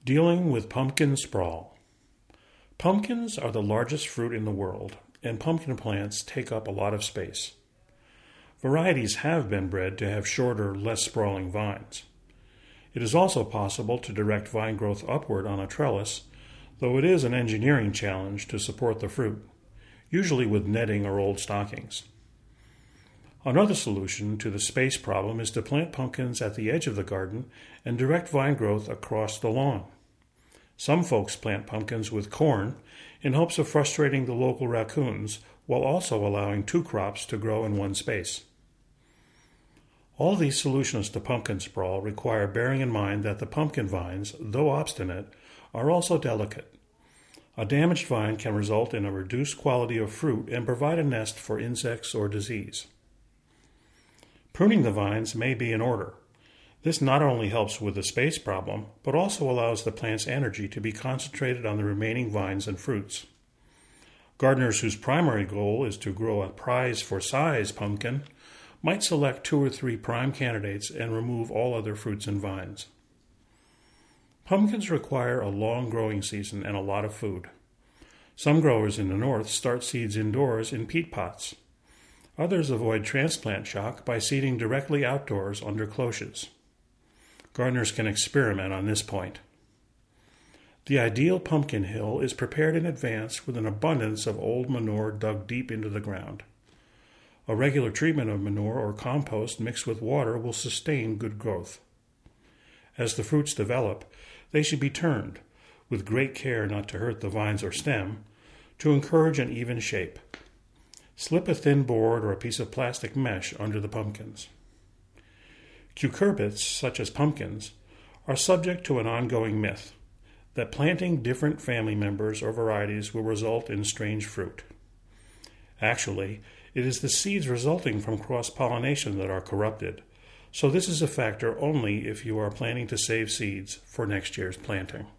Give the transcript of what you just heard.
Dealing with pumpkin sprawl. Pumpkins are the largest fruit in the world, and pumpkin plants take up a lot of space. Varieties have been bred to have shorter, less sprawling vines. It is also possible to direct vine growth upward on a trellis, though it is an engineering challenge to support the fruit, usually with netting or old stockings. Another solution to the space problem is to plant pumpkins at the edge of the garden and direct vine growth across the lawn. Some folks plant pumpkins with corn in hopes of frustrating the local raccoons while also allowing two crops to grow in one space. All these solutions to pumpkin sprawl require bearing in mind that the pumpkin vines, though obstinate, are also delicate. A damaged vine can result in a reduced quality of fruit and provide a nest for insects or disease. Pruning the vines may be in order. This not only helps with the space problem, but also allows the plant's energy to be concentrated on the remaining vines and fruits. Gardeners whose primary goal is to grow a prize for size pumpkin might select 2 or 3 prime candidates and remove all other fruits and vines. Pumpkins require a long growing season and a lot of food. Some growers in the north start seeds indoors in peat pots. Others avoid transplant shock by seeding directly outdoors under cloches. Gardeners can experiment on this point. The ideal pumpkin hill is prepared in advance with an abundance of old manure dug deep into the ground. A regular treatment of manure or compost mixed with water will sustain good growth. As the fruits develop, they should be turned, with great care not to hurt the vines or stem, to encourage an even shape. Slip a thin board or a piece of plastic mesh under the pumpkins. Cucurbits, such as pumpkins, are subject to an ongoing myth that planting different family members or varieties will result in strange fruit. Actually, it is the seeds resulting from cross-pollination that are corrupted, so this is a factor only if you are planning to save seeds for next year's planting.